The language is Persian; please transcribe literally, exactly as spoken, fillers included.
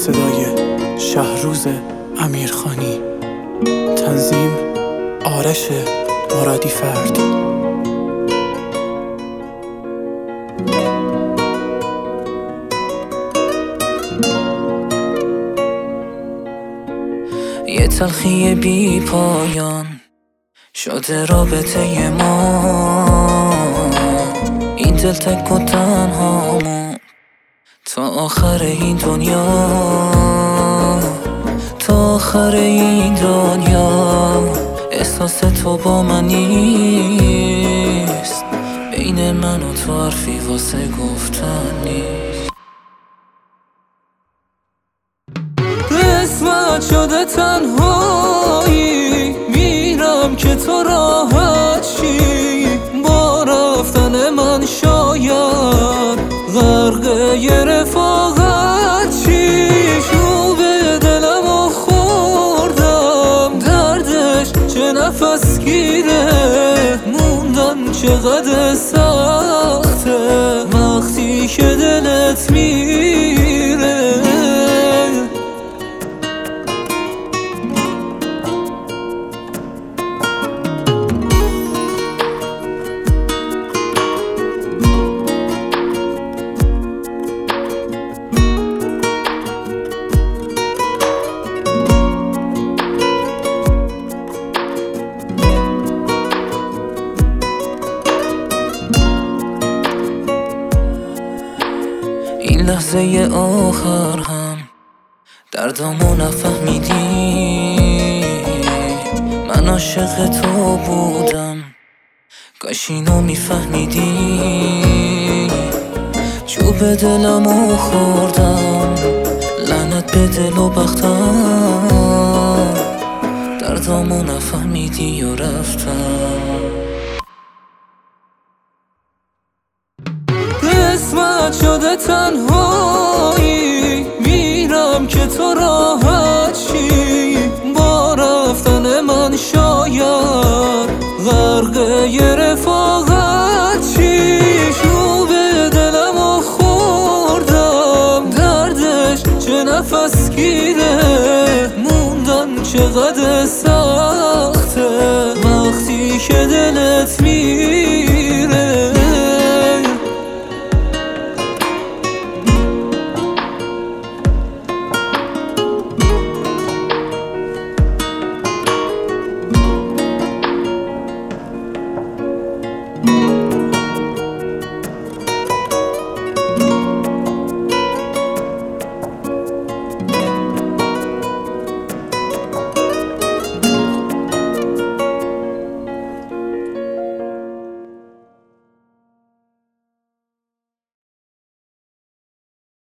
صدای شهروز امیرخانی. تنظیم آرش مرادی فرد. یه تلخی بی پایان شده رابطه ما، این دل تک و تنهامون تا آخر این دنیا، تا آخر این دنیا. احساس تو با من نیست، بین من و تو حرفی واسه گفتن نیست. قسمت شده تنهایی، میرم که تو راحت شی. با رفتن من شاید غرق یه رفاقت شی. شو به دلمو خوردم، دردش چه نفس گیره. موندن چقدر سخته وقتی که دلت میره. این لحظه آخر هم دردامو نفهمیدی. من عاشق تو بودم، کاش اینو میفهمیدی. چوب دلمو خوردم، لعنت به دل و بختم. دردامو نفهمیدی و رفتم. قسمت شده تنهایی، میرم که تو راحت شی. با رفتن من شاید غرق یه رفاقت شی. شو به دلمو خوردم، دردش چه نفس گیره. موندن چقدر سخت